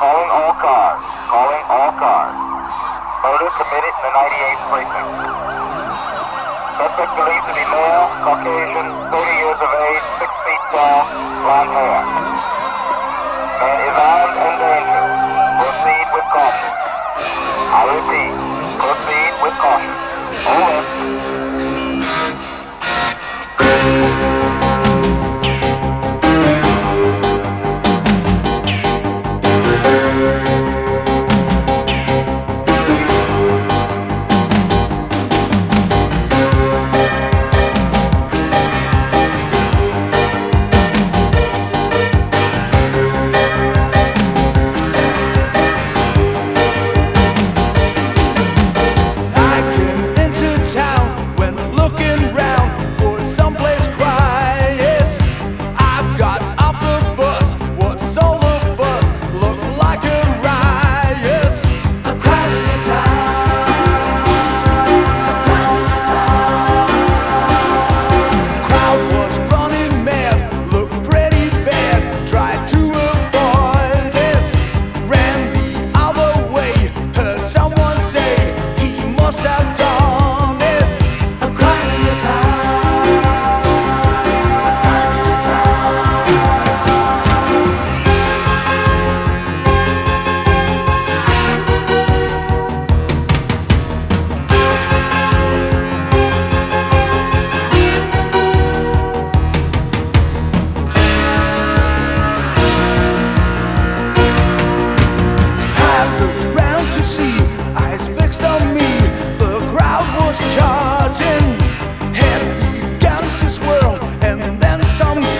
Calling all cars. Calling all cars. Murder committed in the 98th precinct. Suspect believed to be male, Caucasian, 30 years of age, 6 feet tall, blonde hair. Man is armed and dangerous. Proceed with caution. I repeat, proceed with caution. Over. Eyes fixed on me, the crowd was charging. Head began to swirl, and then some